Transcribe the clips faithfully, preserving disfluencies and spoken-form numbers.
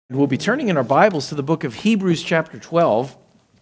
We'll be turning in our Bibles to the book of Hebrews chapter twelve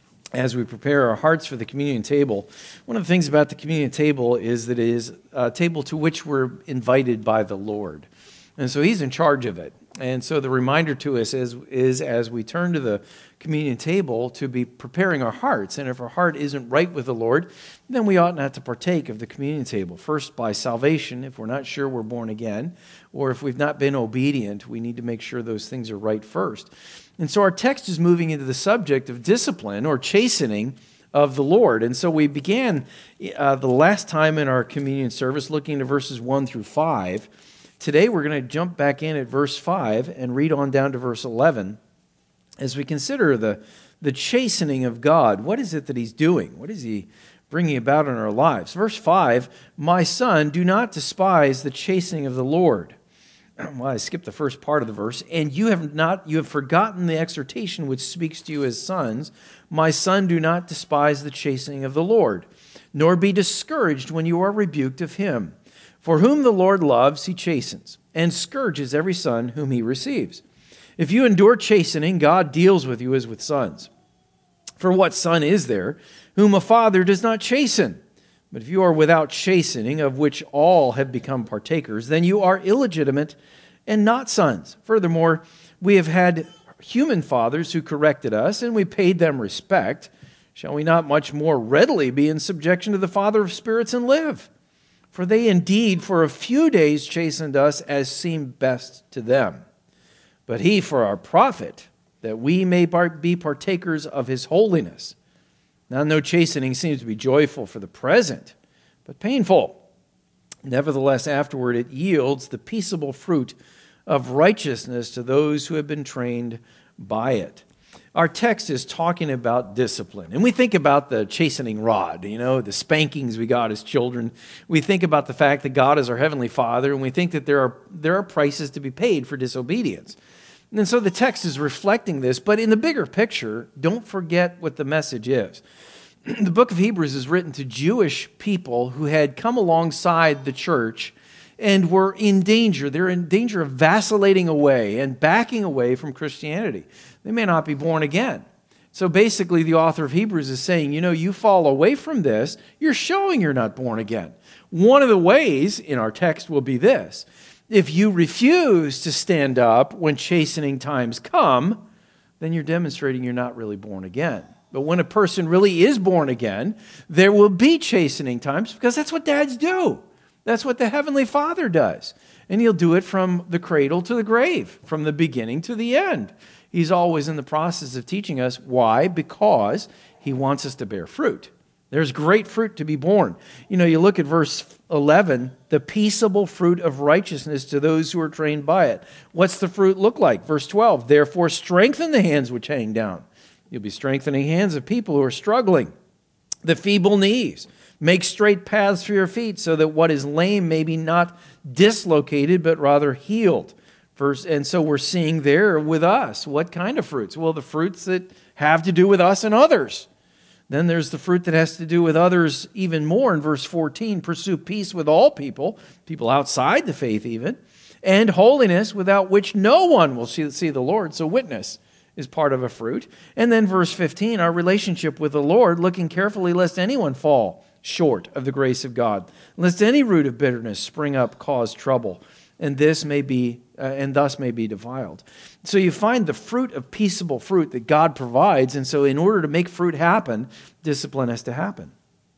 as we prepare our hearts for the communion table. One of the things about the communion table is that it is a table to which we're invited by the Lord. And so He's in charge of it. And so the reminder to us is, is as we turn to the communion table to be preparing our hearts. And if our heart isn't right with the Lord, then we ought not to partake of the communion table. First, by salvation, if we're not sure we're born again, or if we've not been obedient, we need to make sure those things are right first. And so our text is moving into the subject of discipline or chastening of the Lord. And so we began uh, the last time in our communion service looking at verses one through five. Today we're going to jump back in at verse five and read on down to verse eleven as we consider the, the chastening of God. What is it that He's doing? What is He bringing about in our lives? Verse five, "My son, do not despise the chastening of the Lord." Well, I skipped the first part of the verse. "And you have not you have forgotten the exhortation which speaks to you as sons. My son, do not despise the chastening of the Lord, nor be discouraged when you are rebuked of Him. For whom the Lord loves, He chastens, and scourges every son whom He receives. If you endure chastening, God deals with you as with sons. For what son is there whom a father does not chasten? But if you are without chastening, of which all have become partakers, then you are illegitimate and not sons. Furthermore, we have had human fathers who corrected us, and we paid them respect. Shall we not much more readily be in subjection to the Father of spirits and live? For they indeed for a few days chastened us as seemed best to them. But He for our profit, that we may be partakers of His holiness. Now no chastening seems to be joyful for the present, but painful. Nevertheless, afterward it yields the peaceable fruit of righteousness to those who have been trained by it." Our text is talking about discipline. And we think about the chastening rod, you know, the spankings we got as children. We think about the fact that God is our Heavenly Father, and we think that there are, there are prices to be paid for disobedience. And so the text is reflecting this, but in the bigger picture, don't forget what the message is. The book of Hebrews is written to Jewish people who had come alongside the church and were in danger. They're in danger of vacillating away and backing away from Christianity. They may not be born again. So basically, the author of Hebrews is saying, you know, you fall away from this, you're showing you're not born again. One of the ways in our text will be this: if you refuse to stand up when chastening times come, then you're demonstrating you're not really born again. But when a person really is born again, there will be chastening times, because that's what dads do. That's what the Heavenly Father does. And He'll do it from the cradle to the grave, from the beginning to the end. He's always in the process of teaching us. Why? Because He wants us to bear fruit. There's great fruit to be born. You know, you look at verse eleven, "the peaceable fruit of righteousness to those who are trained by it." What's the fruit look like? Verse twelve, "Therefore strengthen the hands which hang down." You'll be strengthening hands of people who are struggling. "The feeble knees. Make straight paths for your feet, so that what is lame may be not dislocated, but rather healed." Verse, and so we're seeing there with us, what kind of fruits? Well, the fruits that have to do with us and others. Then there's the fruit that has to do with others even more in verse fourteen. "Pursue peace with all people," people outside the faith even, "and holiness, without which no one will see, see the Lord." So witness is part of a fruit. And then verse fifteen, our relationship with the Lord, "looking carefully lest anyone fall short of the grace of God, lest any root of bitterness spring up, cause trouble, and this may be uh, and thus may be defiled." So you find the fruit of peaceable fruit that God provides, and so in order to make fruit happen, discipline has to happen.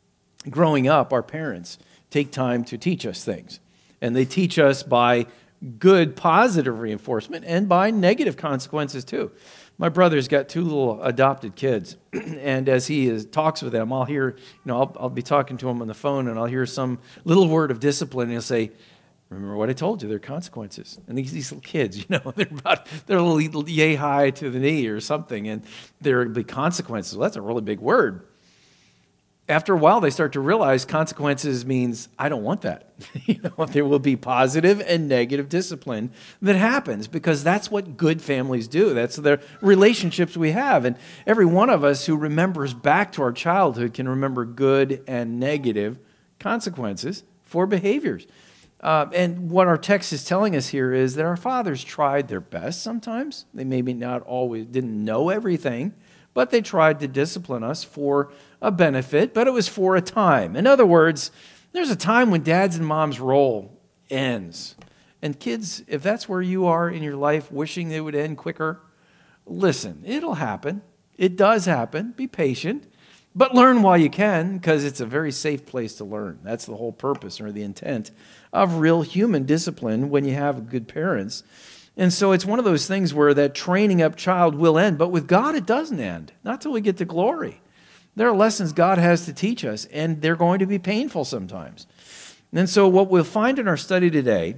Growing up, our parents take time to teach us things, and they teach us by good, positive reinforcement and by negative consequences too. My brother's got two little adopted kids, and as he is, talks with them, I'll hear, you know, I'll, I'll be talking to him on the phone, and I'll hear some little word of discipline, and he'll say, "Remember what I told you, there are consequences." And these, these little kids, you know, they're about, they're a little yay high to the knee or something, and there will be consequences. Well, that's a really big word. After a while, they start to realize consequences means, I don't want that. You know, there will be positive and negative discipline that happens, because that's what good families do. That's the relationships we have. And every one of us who remembers back to our childhood can remember good and negative consequences for behaviors. Uh, and what our text is telling us here is that our fathers tried their best sometimes. They maybe not always didn't know everything, but they tried to discipline us for a benefit, but it was for a time. In other words, there's a time when dad's and mom's role ends. And kids, if that's where you are in your life, wishing it would end quicker, listen, it'll happen. It does happen. Be patient. But learn while you can, because it's a very safe place to learn. That's the whole purpose or the intent of real human discipline when you have good parents. And so it's one of those things where that training up child will end, but with God it doesn't end, not till we get to glory. There are lessons God has to teach us, and they're going to be painful sometimes. And so what we'll find in our study today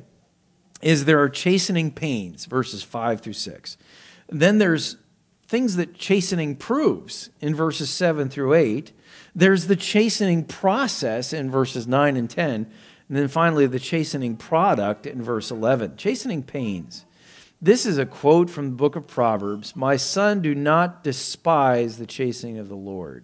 is there are chastening pains, verses five through six. Then there's things that chastening proves in verses seven through eight. There's the chastening process in verses nine and ten. And then finally, the chastening product in verse eleven. Chastening pains. This is a quote from the book of Proverbs. My son, do not despise the chastening of the Lord,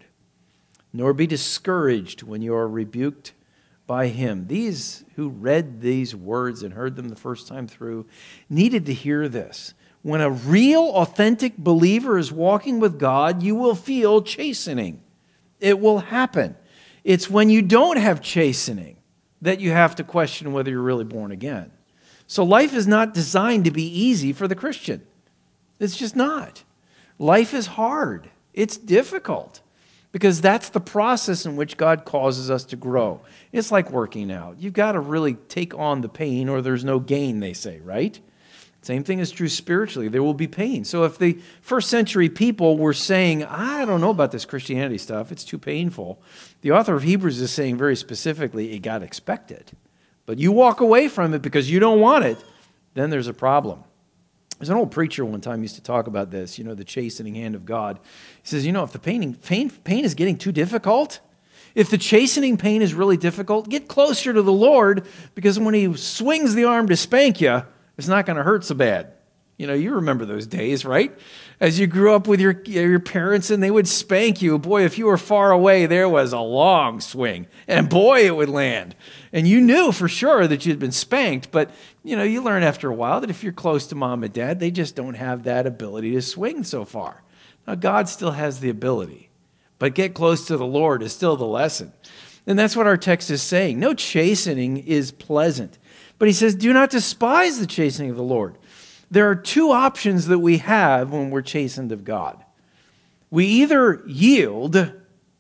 nor be discouraged when you are rebuked by him. These who read these words and heard them the first time through needed to hear this. When a real, authentic believer is walking with God, you will feel chastening. It will happen. It's when you don't have chastening that you have to question whether you're really born again. So life is not designed to be easy for the Christian. It's just not. Life is hard. It's difficult because that's the process in which God causes us to grow. It's like working out. You've got to really take on the pain or there's no gain, they say, right? Same thing is true spiritually. There will be pain. So if the first century people were saying, I don't know about this Christianity stuff, it's too painful, the author of Hebrews is saying very specifically, it got expected. But you walk away from it because you don't want it, then there's a problem. There's an old preacher one time used to talk about this, you know, the chastening hand of God. He says, you know, if the pain, pain, pain is getting too difficult, if the chastening pain is really difficult, get closer to the Lord, because when he swings the arm to spank you, it's not going to hurt so bad. You know, you remember those days, right? As you grew up with your, your parents and they would spank you, boy, if you were far away, there was a long swing. And boy, it would land. And you knew for sure that you'd been spanked. But, you know, you learn after a while that if you're close to mom and dad, they just don't have that ability to swing so far. Now, God still has the ability. But get close to the Lord is still the lesson. And that's what our text is saying. No chastening is pleasant. But he says, do not despise the chastening of the Lord. There are two options that we have when we're chastened of God. We either yield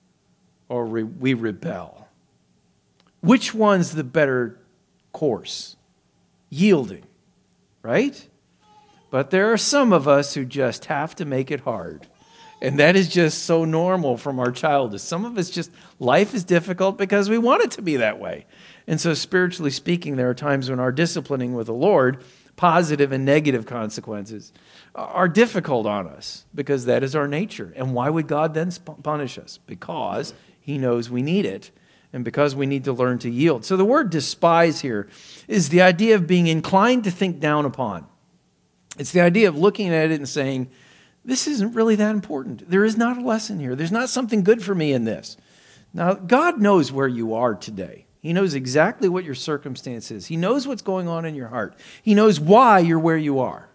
or re- we rebel. Which one's the better course? Yielding, right? But there are some of us who just have to make it hard. And that is just so normal from our childhood. Some of us just, life is difficult because we want it to be that way. And so spiritually speaking, there are times when our disciplining with the Lord, positive and negative consequences, are difficult on us because that is our nature. And why would God then punish us? Because he knows we need it and because we need to learn to yield. So the word despise here is the idea of being inclined to think down upon. It's the idea of looking at it and saying, this isn't really that important. There is not a lesson here. There's not something good for me in this. Now, God knows where you are today. He knows exactly what your circumstance is. He knows what's going on in your heart. He knows why you're where you are.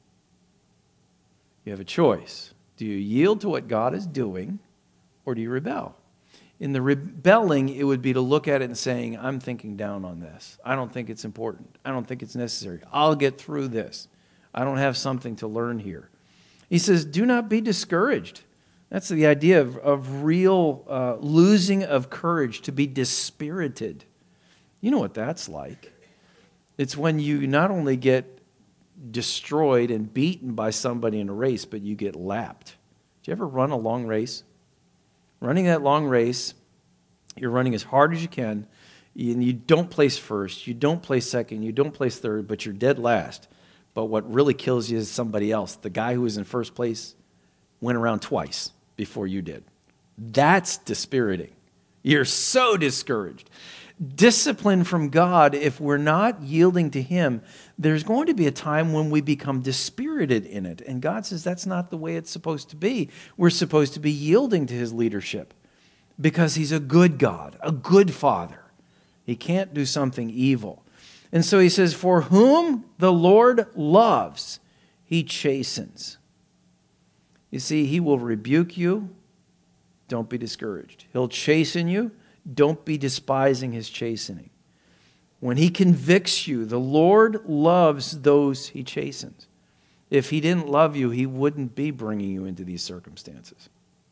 You have a choice. Do you yield to what God is doing, or do you rebel? In the rebelling, it would be to look at it and saying, I'm thinking down on this. I don't think it's important. I don't think it's necessary. I'll get through this. I don't have something to learn here. He says, do not be discouraged. That's the idea of, of real uh, losing of courage, to be dispirited. You know what that's like. It's when you not only get destroyed and beaten by somebody in a race, but you get lapped. Did you ever run a long race? Running that long race, you're running as hard as you can, and you don't place first, you don't place second, you don't place third, but you're dead last. But what really kills you is somebody else. The guy who was in first place went around twice before you did. That's dispiriting. You're so discouraged. Discipline from God, if we're not yielding to him, there's going to be a time when we become dispirited in it. And God says that's not the way it's supposed to be. We're supposed to be yielding to his leadership because he's a good God, a good father. He can't do something evil. And so he says, for whom the Lord loves, he chastens. You see, he will rebuke you. Don't be discouraged. He'll chasten you. Don't be despising his chastening. When he convicts you, the Lord loves those he chastens. If he didn't love you, he wouldn't be bringing you into these circumstances.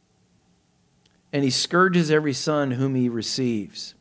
And he scourges every son whom he receives.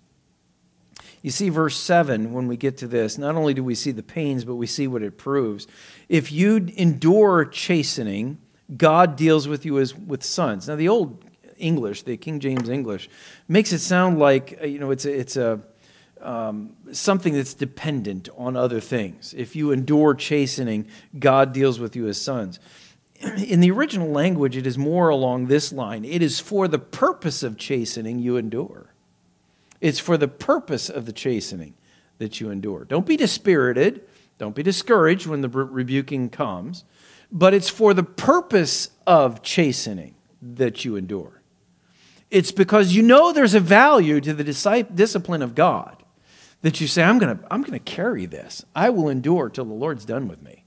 You see, verse seven, when we get to this, not only do we see the pains, but we see what it proves. If you endure chastening, God deals with you as with sons. Now, the old English, the King James English, makes it sound like, you know, it's a, it's a um, something that's dependent on other things. If you endure chastening, God deals with you as sons. In the original language, it is more along this line. It is for the purpose of chastening you endure. It's for the purpose of the chastening that you endure. Don't be dispirited. Don't be discouraged when the rebuking comes. But it's for the purpose of chastening that you endure. It's because you know there's a value to the discipline of God that you say, I'm going to I'm going to carry this. I will endure till the Lord's done with me.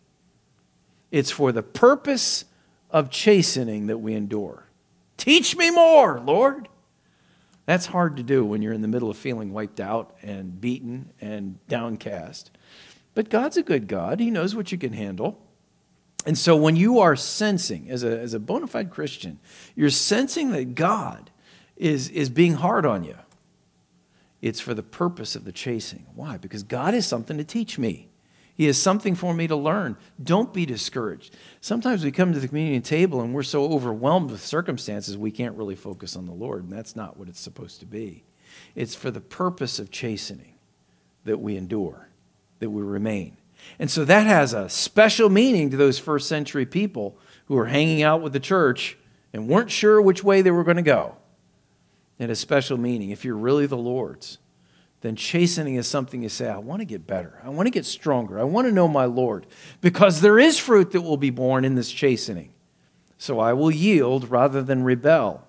It's for the purpose of chastening that we endure. Teach me more, Lord. That's hard to do when you're in the middle of feeling wiped out and beaten and downcast. But God's a good God. He knows what you can handle. And so when you are sensing, as a, as a bona fide Christian, you're sensing that God is, is being hard on you, it's for the purpose of the chastening. Why? Because God has something to teach me. He has something for me to learn. Don't be discouraged. Sometimes we come to the communion table and we're so overwhelmed with circumstances we can't really focus on the Lord, and that's not what it's supposed to be. It's for the purpose of chastening that we endure, that we remain. And so that has a special meaning to those first century people who were hanging out with the church and weren't sure which way they were going to go. It has special meaning. If you're really the Lord's, then chastening is something you say, I want to get better. I want to get stronger. I want to know my Lord. Because there is fruit that will be born in this chastening. So I will yield rather than rebel.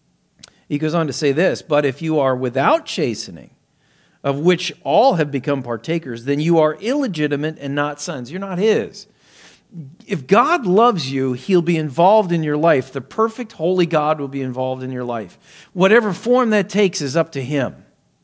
He goes on to say this, but if you are without chastening, of which all have become partakers, then you are illegitimate and not sons. You're not his. If God loves you, he'll be involved in your life. The perfect, holy God will be involved in your life. Whatever form that takes is up to him.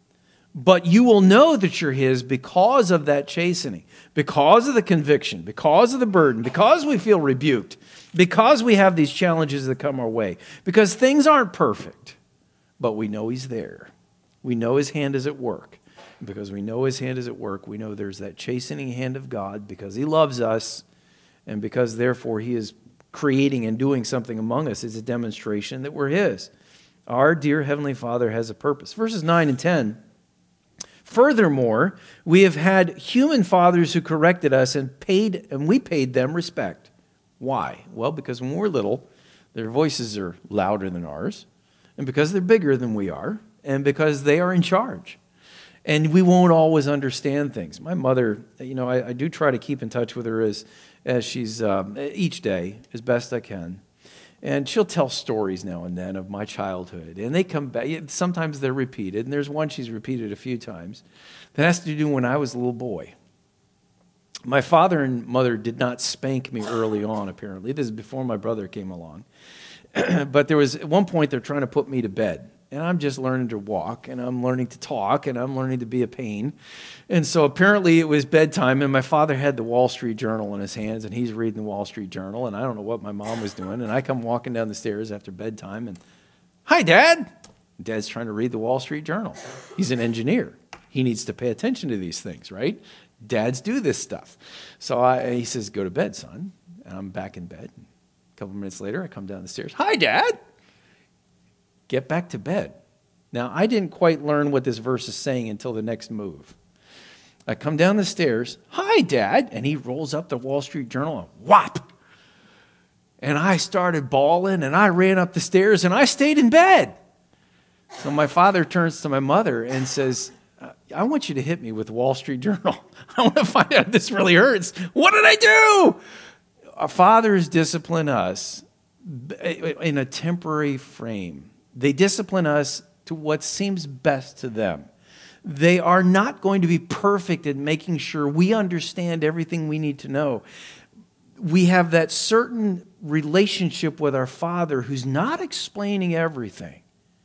But you will know that you're his because of that chastening, because of the conviction, because of the burden, because we feel rebuked, because we have these challenges that come our way, because things aren't perfect, but we know he's there. We know his hand is at work. And because we know his hand is at work, we know there's that chastening hand of God because he loves us, and because therefore he is creating and doing something among us. It's a demonstration that we're his. Our dear Heavenly Father has a purpose. Verses nine and ten. Furthermore, we have had human fathers who corrected us and paid, and we paid them respect. Why? Well, because when we're little, their voices are louder than ours, and because they're bigger than we are, and because they are in charge. And we won't always understand things. My mother, you know, I, I do try to keep in touch with her as, as she's, um, each day, as best I can. And she'll tell stories now and then of my childhood. And they come back. Sometimes they're repeated. And there's one she's repeated a few times. That has to do when I was a little boy. My father and mother did not spank me early on, apparently. This is before my brother came along. But there was, at one point, they're trying to put me to bed. And I'm just learning to walk, and I'm learning to talk, and I'm learning to be a pain. And so apparently it was bedtime, and my father had the Wall Street Journal in his hands, and he's reading the Wall Street Journal, and I don't know what my mom was doing. And I come walking down the stairs after bedtime, and, hi, Dad. Dad's trying to read the Wall Street Journal. He's an engineer. He needs to pay attention to these things, right? Dads do this stuff. So I, he says, go to bed, son. And I'm back in bed. A couple minutes later, I come down the stairs. Hi, Dad. Get back to bed. Now, I didn't quite learn what this verse is saying until the next move. I come down the stairs. Hi, Dad. And he rolls up the Wall Street Journal and whop. And I started bawling, and I ran up the stairs, and I stayed in bed. So my father turns to my mother and says, I want you to hit me with the Wall Street Journal. I want to find out if this really hurts. What did I do? Our fathers discipline us in a temporary frame. They discipline us to what seems best to them. They are not going to be perfect at making sure we understand everything we need to know. We have that certain relationship with our Father who's not explaining everything.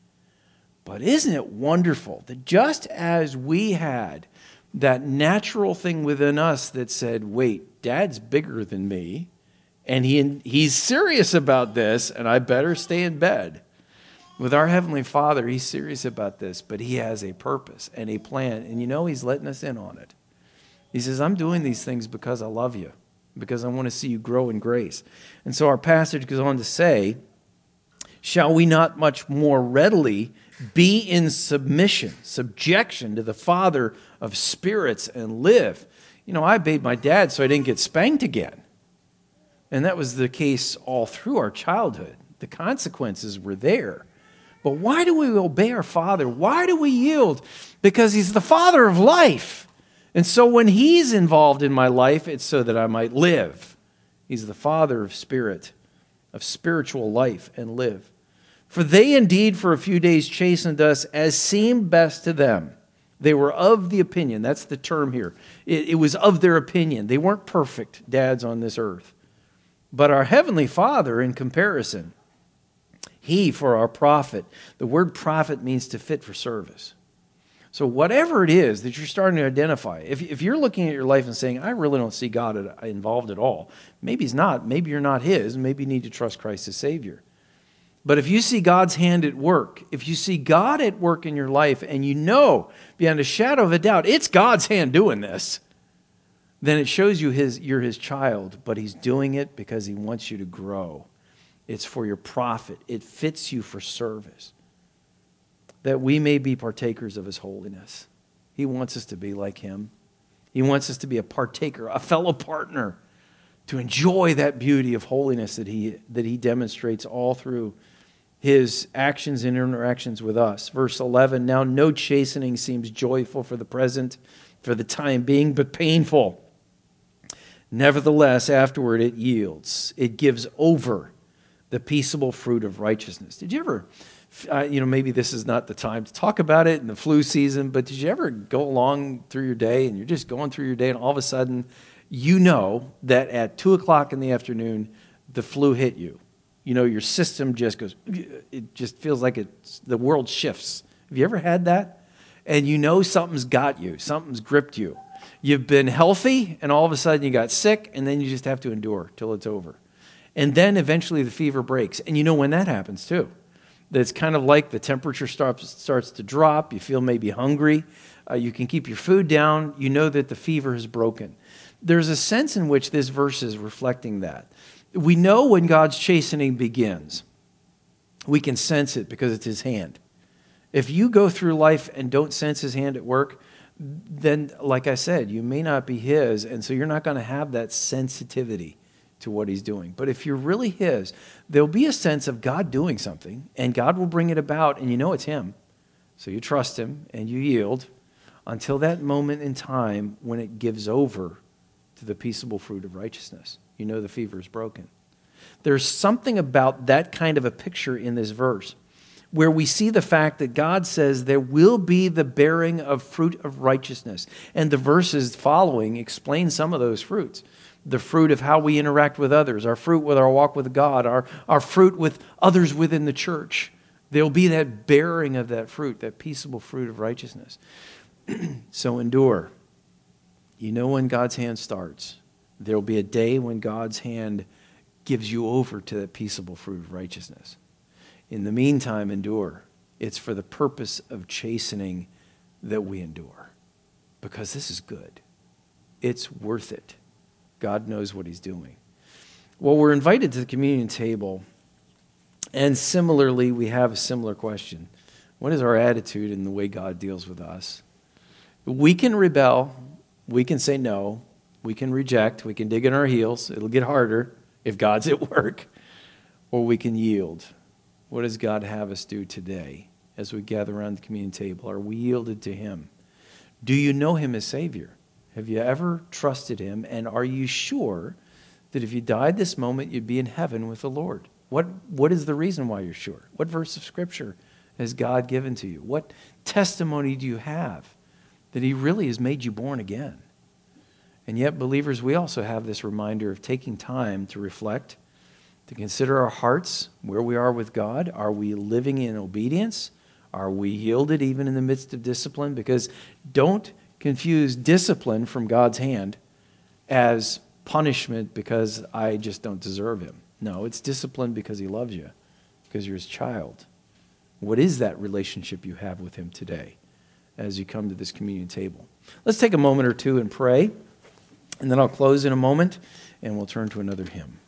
But isn't it wonderful that just as we had that natural thing within us that said, wait, Dad's bigger than me, and he he's serious about this, and I better stay in bed. With our Heavenly Father, He's serious about this, but He has a purpose and a plan, and you know He's letting us in on it. He says, I'm doing these things because I love you, because I want to see you grow in grace. And so our passage goes on to say, shall we not much more readily be in submission, subjection to the Father of spirits and live? You know, I obeyed my dad so I didn't get spanked again. And that was the case all through our childhood. The consequences were there. But why do we obey our Father? Why do we yield? Because He's the Father of life. And so when He's involved in my life, it's so that I might live. He's the Father of spirit, of spiritual life, and live. For they indeed for a few days chastened us as seemed best to them. They were of the opinion. That's the term here. It, it was of their opinion. They weren't perfect dads on this earth. But our Heavenly Father, in comparison, He for our profit. The word profit means to fit for service. So whatever it is that you're starting to identify, if, if you're looking at your life and saying, I really don't see God involved at all, maybe He's not. Maybe you're not His. Maybe you need to trust Christ as Savior. But if you see God's hand at work, if you see God at work in your life, and you know beyond a shadow of a doubt, it's God's hand doing this, then it shows you his, you're His child, but He's doing it because He wants you to grow. It's for your profit. It fits you for service, that we may be partakers of His holiness. He wants us to be like Him. He wants us to be a partaker, a fellow partner, to enjoy that beauty of holiness that He, that he demonstrates all through His actions and interactions with us. Verse eleven, now no chastening seems joyful for the present, for the time being, but painful. Nevertheless, afterward it yields. It gives over the peaceable fruit of righteousness. Did you ever, uh, you know, maybe this is not the time to talk about it in the flu season, but did you ever go along through your day and you're just going through your day and all of a sudden you know that at two o'clock in the afternoon, the flu hit you. You know, your system just goes, it just feels like it's, the world shifts. Have you ever had that? And you know something's got you, something's gripped you. You've been healthy, and all of a sudden you got sick, and then you just have to endure till it's over. And then eventually the fever breaks. And you know when that happens too. That's kind of like the temperature starts, starts to drop. You feel maybe hungry. Uh, you can keep your food down. You know that the fever is broken. There's a sense in which this verse is reflecting that. We know when God's chastening begins. We can sense it because it's His hand. If you go through life and don't sense His hand at work, then, like I said, you may not be His, and so you're not going to have that sensitivity to what He's doing. But if you're really His, there'll be a sense of God doing something, and God will bring it about, and you know it's Him. So you trust Him, and you yield until that moment in time when it gives over to the peaceable fruit of righteousness. You know the fever is broken. There's something about that kind of a picture in this verse where we see the fact that God says there will be the bearing of fruit of righteousness. And the verses following explain some of those fruits. The fruit of how we interact with others, our fruit with our walk with God, our, our fruit with others within the church. There'll be that bearing of that fruit, that peaceable fruit of righteousness. So endure. You know when God's hand starts. There'll be a day when God's hand gives you over to that peaceable fruit of righteousness. In the meantime, endure. It's for the purpose of chastening that we endure. Because this is good. It's worth it. God knows what He's doing. Well, we're invited to the communion table. And similarly, we have a similar question. What is our attitude in the way God deals with us? We can rebel. We can say no. We can reject. We can dig in our heels. It'll get harder if God's at work. Or we can yield. What does God have us do today as we gather around the communion table? Are we yielded to Him? Do you know Him as Savior? Have you ever trusted Him? And are you sure that if you died this moment, you'd be in heaven with the Lord? What, what is the reason why you're sure? What verse of Scripture has God given to you? What testimony do you have that he really has made you born again. And yet, believers, we also have this reminder of taking time to reflect, to consider our hearts, where we are with God. Are we living in obedience? Are we yielded even in the midst of discipline? Because don't confuse discipline from God's hand as punishment because I just don't deserve him. No, it's discipline because he loves you, because you're his child. What is that relationship you have with him today as you come to this communion table? Let's take a moment or two and pray, and then I'll close in a moment, and we'll turn to another hymn.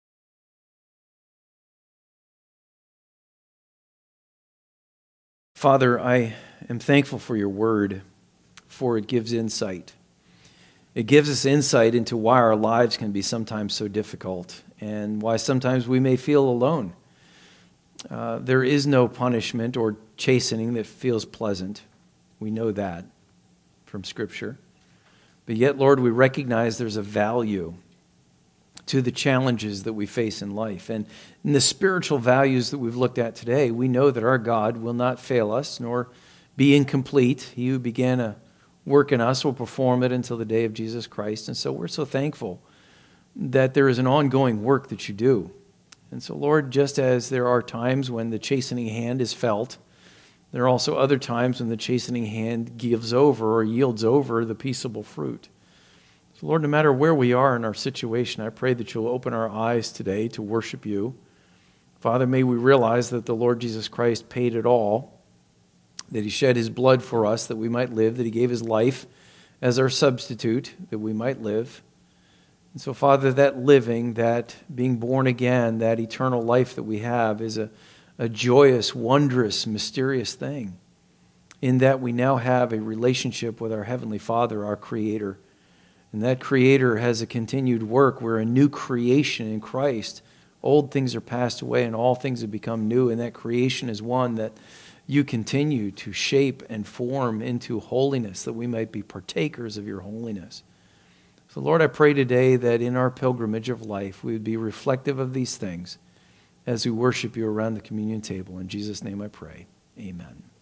Father, I am thankful for your word, for it gives insight. It gives us insight into why our lives can be sometimes so difficult and why sometimes we may feel alone. Uh, there is no punishment or chastening that feels pleasant. We know that from Scripture. But yet, Lord, we recognize there's a value to the challenges that we face in life. And in the spiritual values that we've looked at today, we know that our God will not fail us nor be incomplete. He who began a work in us will perform it until the day of Jesus Christ. And so we're so thankful that there is an ongoing work that you do. And so, Lord, just as there are times when the chastening hand is felt, there are also other times when the chastening hand gives over or yields over the peaceable fruit. So, Lord, no matter where we are in our situation, I pray that you'll open our eyes today to worship you. Father, may we realize that the Lord Jesus Christ paid it all, that he shed his blood for us that we might live, that he gave his life as our substitute that we might live. And so, Father, that living, that being born again, that eternal life that we have is a, a joyous, wondrous, mysterious thing, in that we now have a relationship with our Heavenly Father, our Creator. And that Creator has a continued work. We're a new creation in Christ. Old things are passed away and all things have become new. And that creation is one that you continue to shape and form into holiness, that we might be partakers of your holiness. So, Lord, I pray today that in our pilgrimage of life, we would be reflective of these things as we worship you around the communion table. In Jesus' name I pray. Amen.